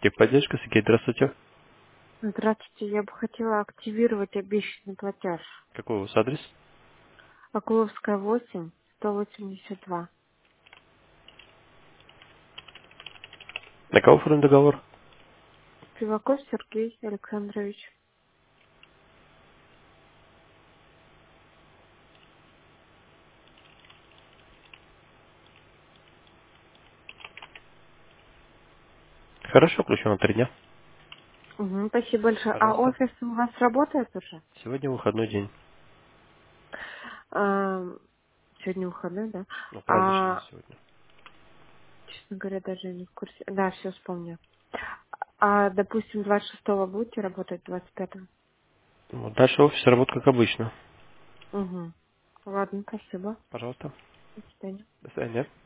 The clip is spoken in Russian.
Техподдержка, Сергей, здравствуйте. Здравствуйте, я бы хотела активировать обещанный платеж. Какой у вас адрес? Окуловская 8, 182. На кого оформлен договор? Сиваков Сергей Александрович. Хорошо, включено на 3 дня. Угу, спасибо большое. А Пожалуйста. офис у вас работает уже? Сегодня выходной день. А, сегодня выходной, да? Ну, праздничный А, сегодня. честно говоря, даже не в курсе. Да, все вспомню. А, допустим, 26-го будете работать, 25-го? Вот дальше офис работает как обычно. Угу. Ладно, спасибо. Пожалуйста. До свидания. До свидания.